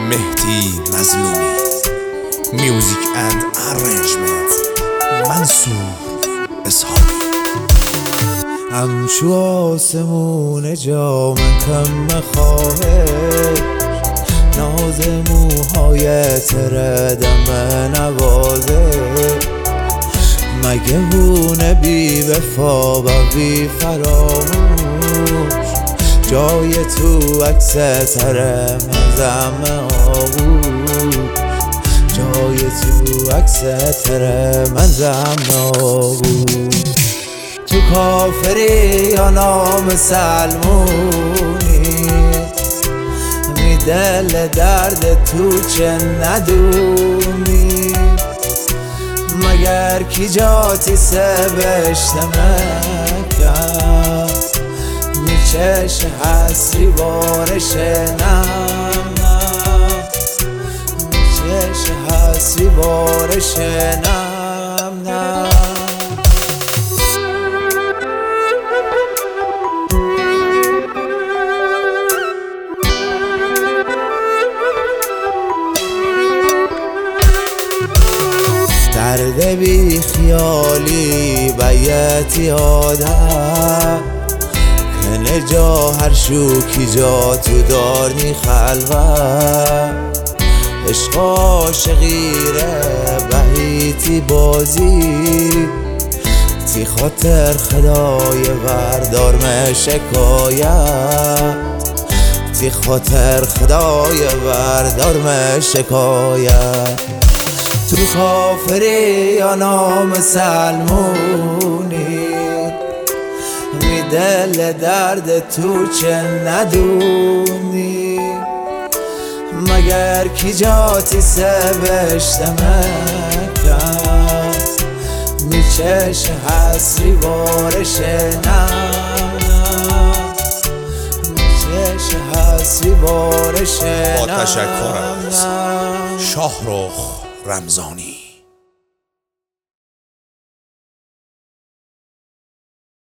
مهدی مظلومی. میوزیک اند ارنجمنت منصور اسحاقی. همچو آسمون جا من کم خواهش، ناز موهای تره دم نوازه. مگه هونه بی وفا و بی فراموش، جای تو عکس تره مزم آغوش، جای تو عکس تره مزم آغوش. تو کافری یا نام سلمونی، می دل درد تو چه ندونی. مگر کی جاتی سبشت مکن، می چش حسری بارش نم نم، می چش حسری بارش نم نم. درد بی خیالی بیتی آدم، کنه جا هر شوکی جا تو دارنی خلوت. عشق عاشقیره بهیتی بازی، تی خاطر خدای وردارم شکایت، تی خاطر خدای وردارم شکایت. تو کافری یا نام سلمونی، می دل درد تو چه ندونی. مگر کی جاتی سبشت مکن، می چش حسری بارش نم نم، می چش حسری بارش با نم تشکر از نم. شاهرخ رمضانی.